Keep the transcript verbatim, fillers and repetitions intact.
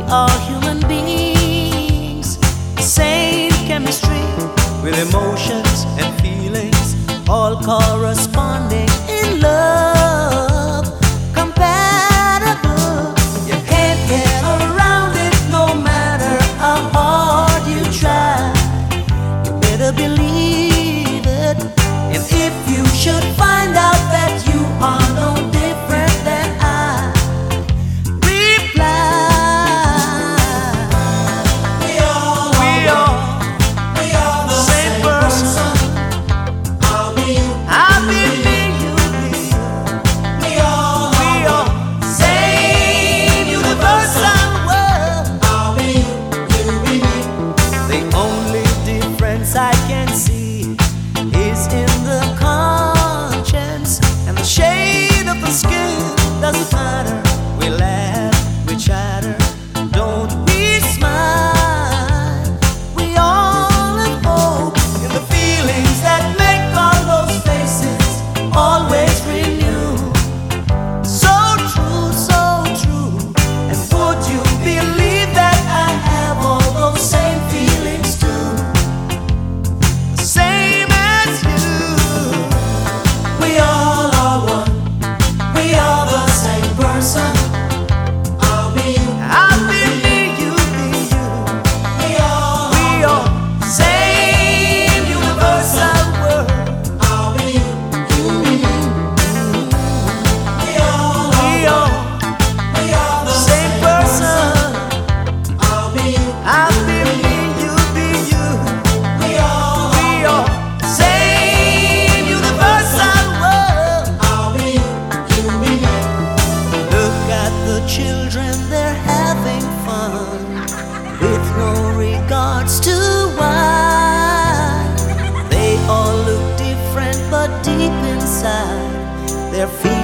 are human beings, same chemistry with emotions and feelings, all corresponding in love, compatible. You can't get around it no matter how hard you try. You better believe it. And if you should find out that you are no different than I, reply. We all we are, we are the same, same person. person. I'll be you, I'll be me, you be you. We all we are, same universal world. I'll be you, you be me. The only difference I can see is in the conscience and the shade of the skin. Doesn't matter. We laugh, we chatter, don't we smile? We all have hope in the feelings that make all those faces always renew. So true, so true. And would you believe that I have all those same feelings too? The same as you. We all are one. We are the same person. I'll be you, I'll be me, you be you. We all we are same universal world. I'll be you, you be me. We all we are, we are the same person. I'll be you, I'll be me, you be you. We all we are same universal world. I'll be you, you be me. Look at the children, they're having fun with no regards to why. They all look different, but deep inside they're feeling